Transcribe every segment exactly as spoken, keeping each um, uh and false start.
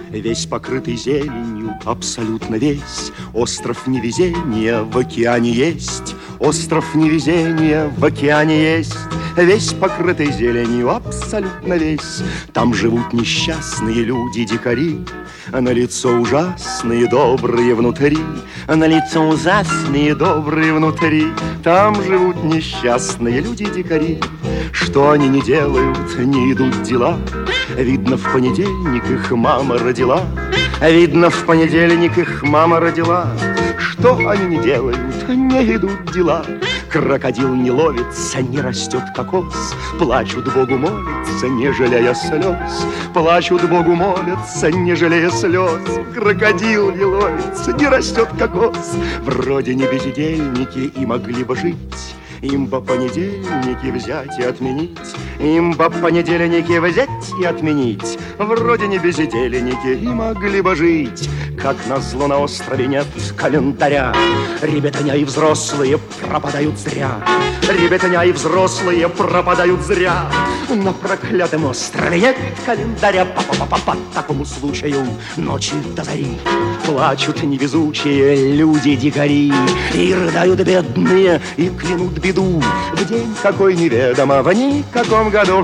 Весь покрытый зеленью, абсолютно весь. Остров невезения в океане есть. Остров невезения в океане есть. Весь покрытый зеленью, абсолютно весь. Там живут несчастные люди-дикари, а на лицо ужасные, добрые внутри. А на лицо ужасные, добрые внутри. Там живут несчастные люди-дикари. Что они не делают, не идут дела. Видно, в понедельник их мама родила. Видно, в понедельник их мама родила. Что они не делают, не идут дела. Крокодил не ловится, не растет кокос. Плачут Богу молятся, не жалея слез. Плачут Богу молятся, не жалея слез. Крокодил не ловится, не растет кокос. Вроде не бездельники и могли бы жить. Им бы понедельники взять и отменить. Им бы понедельники взять и отменить. Вроде не бездельники и могли бы жить. Как назло на острове нет календаря. Ребятня и взрослые пропадают зря. Ребятня и взрослые пропадают зря. На проклятом острове нет календаря. По-по-по-по по такому случаю ночи до зари плачут невезучие люди-дикари. И рыдают бедные, и клянут беду в день какой неведомо, в никаком году.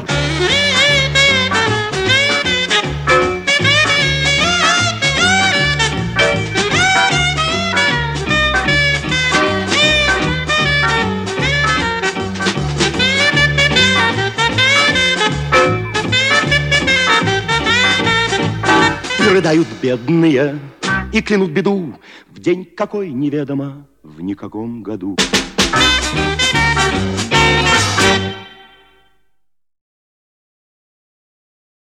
Рыдают бедные и клянут беду в день какой неведомо, в никаком году.